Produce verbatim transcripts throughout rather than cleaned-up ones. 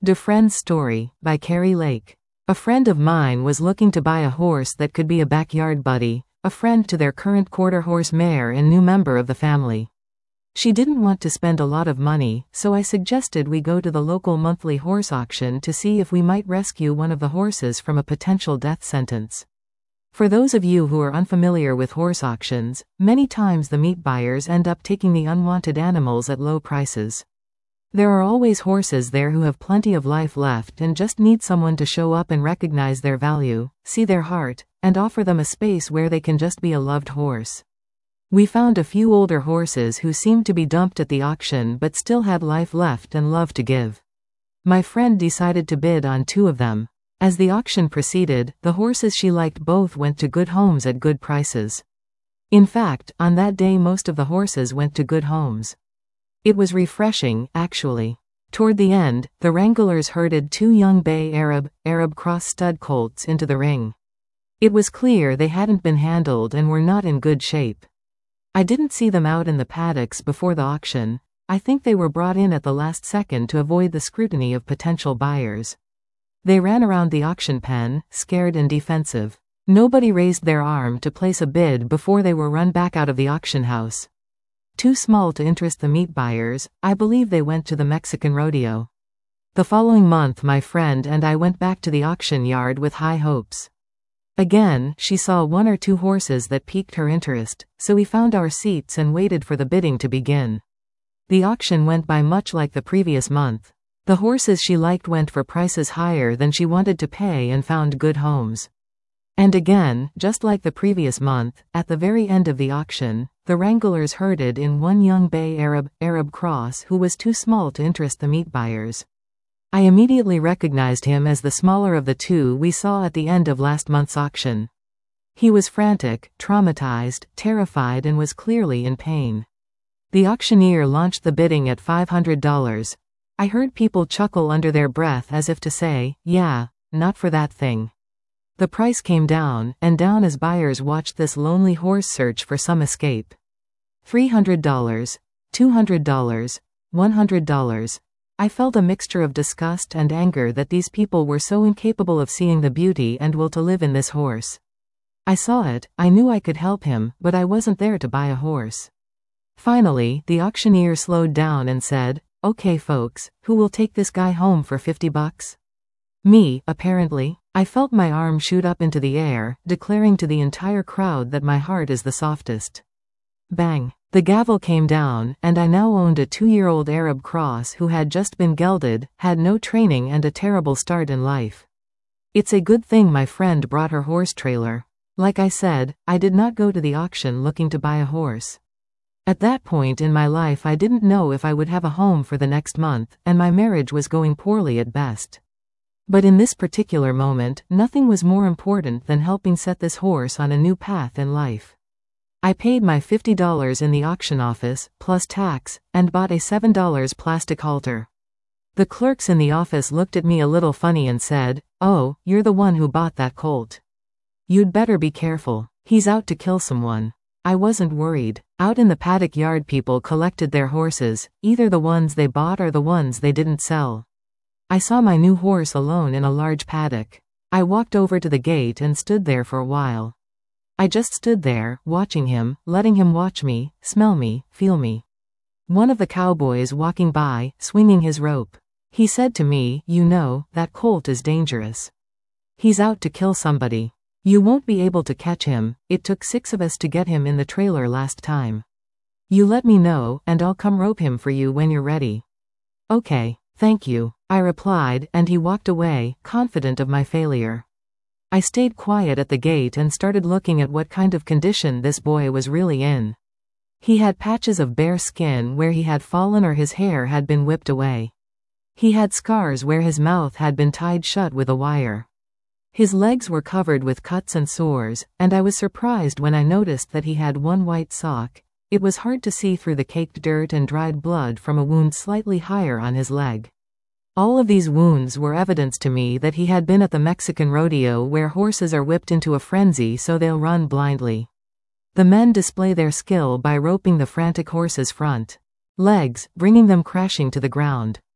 DeFriend's Story, by Carrie Lake. A friend of mine was looking to buy a horse that could be a backyard buddy, a friend to their current quarter-horse mare and new member of the family. She didn't want to spend a lot of money, so I suggested we go to the local monthly horse auction to see if we might rescue one of the horses from a potential death sentence. For those of you who are unfamiliar with horse auctions, many times the meat buyers end up taking the unwanted animals at low prices. There are always horses there who have plenty of life left and just need someone to show up and recognize their value, see their heart, and offer them a space where they can just be a loved horse. We found a few older horses who seemed to be dumped at the auction but still had life left and love to give. My friend decided to bid on two of them. As the auction proceeded, the horses she liked both went to good homes at good prices. In fact, on that day most of the horses went to good homes. It was refreshing, actually. Toward the end, the wranglers herded two young bay Arab, Arab cross stud colts into the ring. It was clear they hadn't been handled and were not in good shape. I didn't see them out in the paddocks before the auction. I think they were brought in at the last second to avoid the scrutiny of potential buyers. They ran around the auction pen, scared and defensive. Nobody raised their arm to place a bid before they were run back out of the auction house. Too small to interest the meat buyers, I believe they went to the Mexican rodeo. The following month my friend and I went back to the auction yard with high hopes. Again, she saw one or two horses that piqued her interest, so we found our seats and waited for the bidding to begin. The auction went by much like the previous month. The horses she liked went for prices higher than she wanted to pay and found good homes. And again, just like the previous month, at the very end of the auction, the wranglers herded in one young bay Arab, Arab cross who was too small to interest the meat buyers. I immediately recognized him as the smaller of the two we saw at the end of last month's auction. He was frantic, traumatized, terrified and was clearly in pain. The auctioneer launched the bidding at five hundred dollars. I heard people chuckle under their breath as if to say, yeah, not for that thing. The price came down, and down as buyers watched this lonely horse search for some escape. three hundred dollars, two hundred dollars, one hundred dollars. I felt a mixture of disgust and anger that these people were so incapable of seeing the beauty and will to live in this horse. I saw it, I knew I could help him, but I wasn't there to buy a horse. Finally, the auctioneer slowed down and said, "Okay folks, who will take this guy home for fifty bucks? Me, apparently." I felt my arm shoot up into the air, declaring to the entire crowd that my heart is the softest. Bang. The gavel came down, and I now owned a two-year-old Arab cross who had just been gelded, had no training and a terrible start in life. It's a good thing my friend brought her horse trailer. Like I said, I did not go to the auction looking to buy a horse. At that point in my life I didn't know if I would have a home for the next month, and my marriage was going poorly at best. But in this particular moment, nothing was more important than helping set this horse on a new path in life. I paid my fifty dollars in the auction office, plus tax, and bought a seven dollar plastic halter. The clerks in the office looked at me a little funny and said, "Oh, you're the one who bought that colt. You'd better be careful. He's out to kill someone." I wasn't worried. Out in the paddock yard people collected their horses, either the ones they bought or the ones they didn't sell. I saw my new horse alone in a large paddock. I walked over to the gate and stood there for a while. I just stood there, watching him, letting him watch me, smell me, feel me. One of the cowboys walking by, swinging his rope. He said to me, "You know, that colt is dangerous. He's out to kill somebody. You won't be able to catch him. It took six of us to get him in the trailer last time. You let me know, and I'll come rope him for you when you're ready." "Okay, thank you," I replied, and he walked away, confident of my failure. I stayed quiet at the gate and started looking at what kind of condition this boy was really in. He had patches of bare skin where he had fallen or his hair had been whipped away. He had scars where his mouth had been tied shut with a wire. His legs were covered with cuts and sores, and I was surprised when I noticed that he had one white sock. It was hard to see through the caked dirt and dried blood from a wound slightly higher on his leg. All of these wounds were evidence to me that he had been at the Mexican rodeo where horses are whipped into a frenzy so they'll run blindly. The men display their skill by roping the frantic horse's front legs, bringing them crashing to the ground.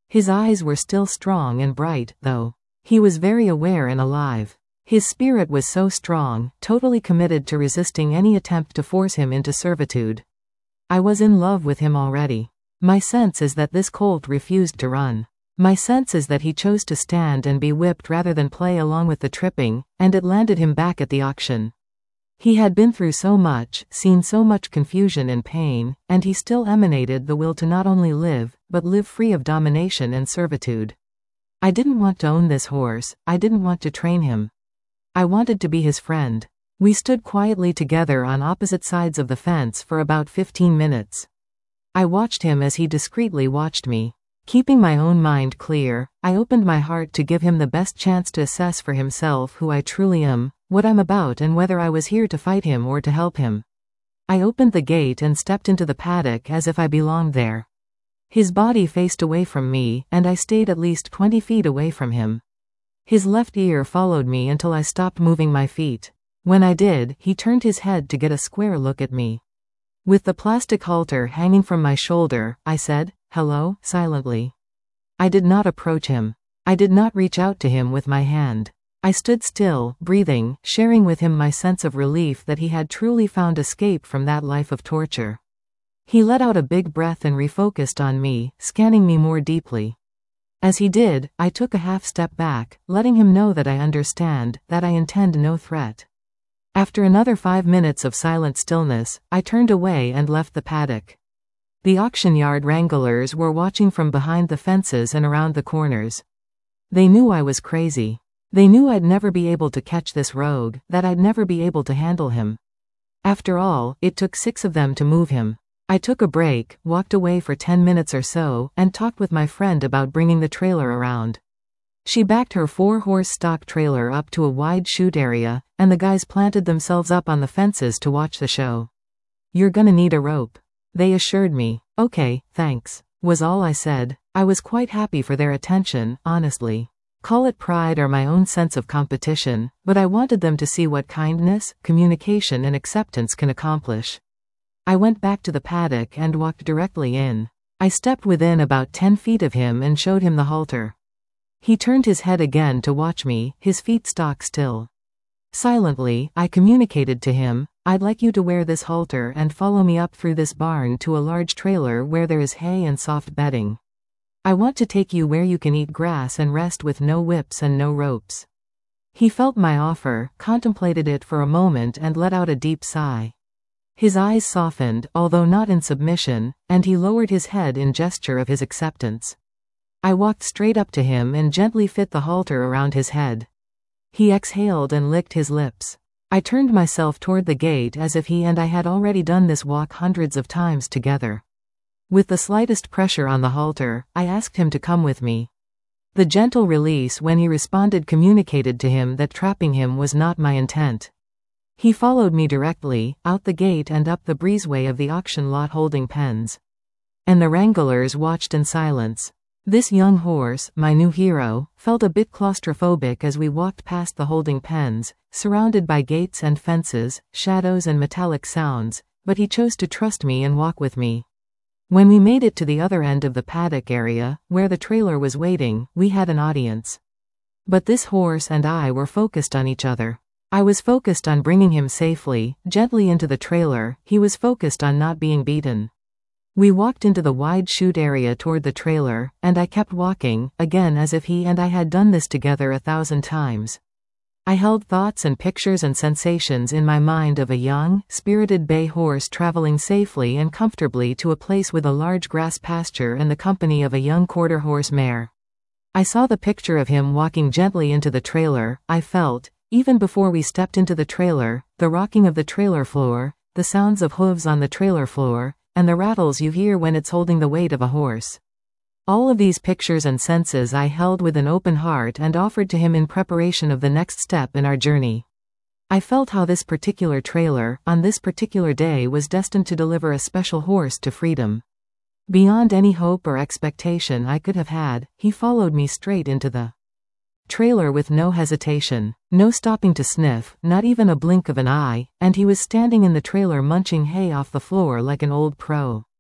His eyes were still strong and bright, though. He was very aware and alive. His spirit was so strong, totally committed to resisting any attempt to force him into servitude. I was in love with him already. My sense is that this colt refused to run. My sense is that he chose to stand and be whipped rather than play along with the tripping, and it landed him back at the auction. He had been through so much, seen so much confusion and pain, and he still emanated the will to not only live, but live free of domination and servitude. I didn't want to own this horse, I didn't want to train him. I wanted to be his friend. We stood quietly together on opposite sides of the fence for about fifteen minutes. I watched him as he discreetly watched me. Keeping my own mind clear, I opened my heart to give him the best chance to assess for himself who I truly am, what I'm about, and whether I was here to fight him or to help him. I opened the gate and stepped into the paddock as if I belonged there. His body faced away from me, and I stayed at least twenty feet away from him. His left ear followed me until I stopped moving my feet. When I did, he turned his head to get a square look at me. With the plastic halter hanging from my shoulder, I said, "Hello," silently. I did not approach him. I did not reach out to him with my hand. I stood still, breathing, sharing with him my sense of relief that he had truly found escape from that life of torture. He let out a big breath and refocused on me, scanning me more deeply. As he did, I took a half step back, letting him know that I understand, that I intend no threat. After another five minutes of silent stillness, I turned away and left the paddock. The auction yard wranglers were watching from behind the fences and around the corners. They knew I was crazy. They knew I'd never be able to catch this rogue, that I'd never be able to handle him. After all, it took six of them to move him. I took a break, walked away for ten minutes or so, and talked with my friend about bringing the trailer around. She backed her four-horse stock trailer up to a wide chute area, and the guys planted themselves up on the fences to watch the show. "You're gonna need a rope," they assured me. "Okay, thanks," was all I said. I was quite happy for their attention, honestly. Call it pride or my own sense of competition, but I wanted them to see what kindness, communication and acceptance can accomplish. I went back to the paddock and walked directly in. I stepped within about ten feet of him and showed him the halter. He turned his head again to watch me, his feet stock still. Silently, I communicated to him, "I'd like you to wear this halter and follow me up through this barn to a large trailer where there is hay and soft bedding. I want to take you where you can eat grass and rest with no whips and no ropes." He felt my offer, contemplated it for a moment and let out a deep sigh. His eyes softened, although not in submission, and he lowered his head in gesture of his acceptance. I walked straight up to him and gently fit the halter around his head. He exhaled and licked his lips. I turned myself toward the gate as if he and I had already done this walk hundreds of times together. With the slightest pressure on the halter, I asked him to come with me. The gentle release when he responded communicated to him that trapping him was not my intent. He followed me directly, out the gate and up the breezeway of the auction lot holding pens. And the wranglers watched in silence. This young horse, my new hero, felt a bit claustrophobic as we walked past the holding pens, surrounded by gates and fences, shadows and metallic sounds, but he chose to trust me and walk with me. When we made it to the other end of the paddock area, where the trailer was waiting, we had an audience. But this horse and I were focused on each other. I was focused on bringing him safely, gently into the trailer, he was focused on not being beaten. We walked into the wide chute area toward the trailer, and I kept walking, again as if he and I had done this together a thousand times. I held thoughts and pictures and sensations in my mind of a young, spirited bay horse traveling safely and comfortably to a place with a large grass pasture and the company of a young quarter-horse mare. I saw the picture of him walking gently into the trailer. I felt, even before we stepped into the trailer, the rocking of the trailer floor, the sounds of hooves on the trailer floor, and the rattles you hear when it's holding the weight of a horse. All of these pictures and senses I held with an open heart and offered to him in preparation of the next step in our journey. I felt how this particular trailer, on this particular day, was destined to deliver a special horse to freedom. Beyond any hope or expectation I could have had, he followed me straight into the trailer with no hesitation, no stopping to sniff, not even a blink of an eye, and he was standing in the trailer munching hay off the floor like an old pro.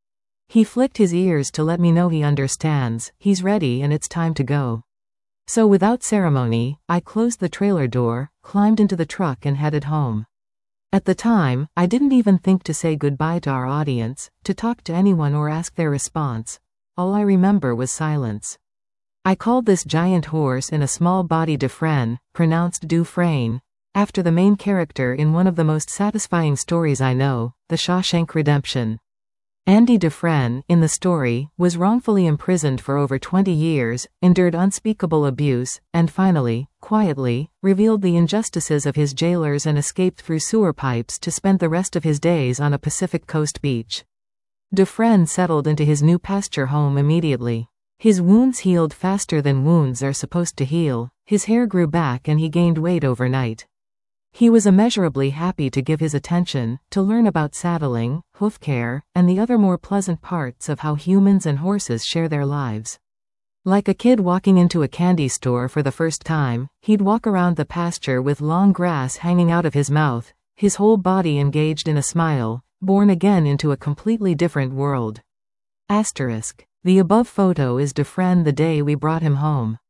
He flicked his ears to let me know he understands, he's ready and it's time to go. So without ceremony, I closed the trailer door, climbed into the truck and headed home. At the time, I didn't even think to say goodbye to our audience, to talk to anyone or ask their response. All I remember was silence. I called this giant horse in a small-bodied Dufresne, pronounced Dufresne, after the main character in one of the most satisfying stories I know, The Shawshank Redemption. Andy Dufresne, in the story, was wrongfully imprisoned for over twenty years, endured unspeakable abuse, and finally, quietly, revealed the injustices of his jailers and escaped through sewer pipes to spend the rest of his days on a Pacific Coast beach. Dufresne settled into his new pasture home immediately. His wounds healed faster than wounds are supposed to heal, his hair grew back and he gained weight overnight. He was immeasurably happy to give his attention, to learn about saddling, hoof care, and the other more pleasant parts of how humans and horses share their lives. Like a kid walking into a candy store for the first time, he'd walk around the pasture with long grass hanging out of his mouth, his whole body engaged in a smile, born again into a completely different world. Asterisk. The above photo is Dufresne the day we brought him home.